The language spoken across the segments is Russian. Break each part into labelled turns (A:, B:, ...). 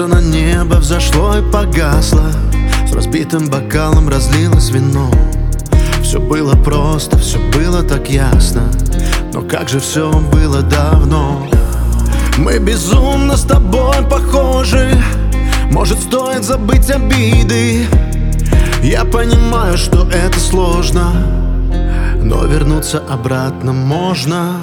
A: Солнце на небо взошло и погасло, с разбитым бокалом разлилось вино. Все было просто, все было так ясно, но как же все было давно. Мы безумно с тобой похожи, может, стоит забыть обиды. Я понимаю, что это сложно, но вернуться обратно можно.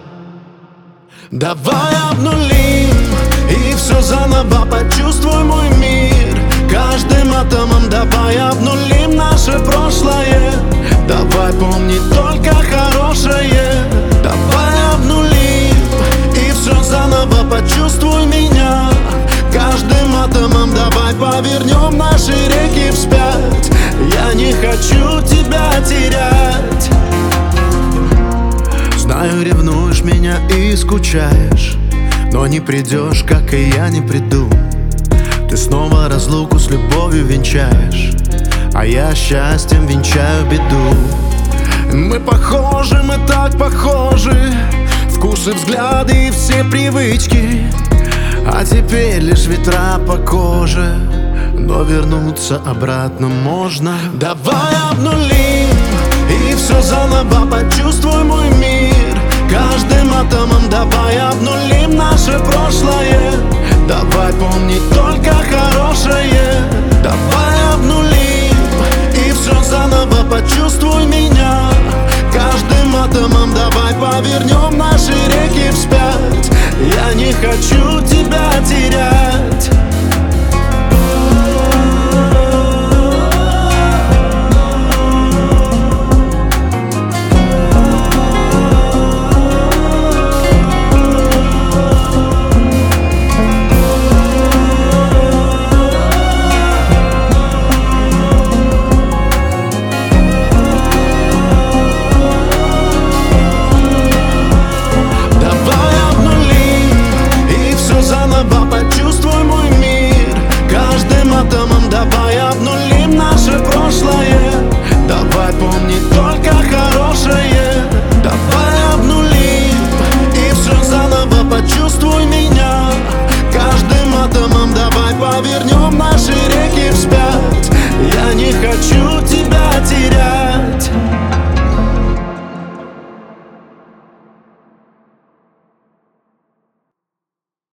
A: Давай обнулим и все заново, почувствуй мой мир. Каждым атомом давай обнулим наше прошлое. Давай помнить только хорошее. Давай обнулим и все заново, почувствуй меня. Каждым атомом давай повернем наши реки вспять. Я не хочу тебя терять. Знаю, ревнуешь меня и скучаешь, но не придешь, как и я не приду. Ты снова разлуку с любовью венчаешь, а я счастьем венчаю беду. Мы похожи, мы так похожи, вкусы, взгляды и все привычки. А теперь лишь ветра по коже, но вернуться обратно можно. Давай обнулим и все заново, почувствуй мой мир. Каждым атомом давай обнулим наше прошлое. Давай помнить только хорошее.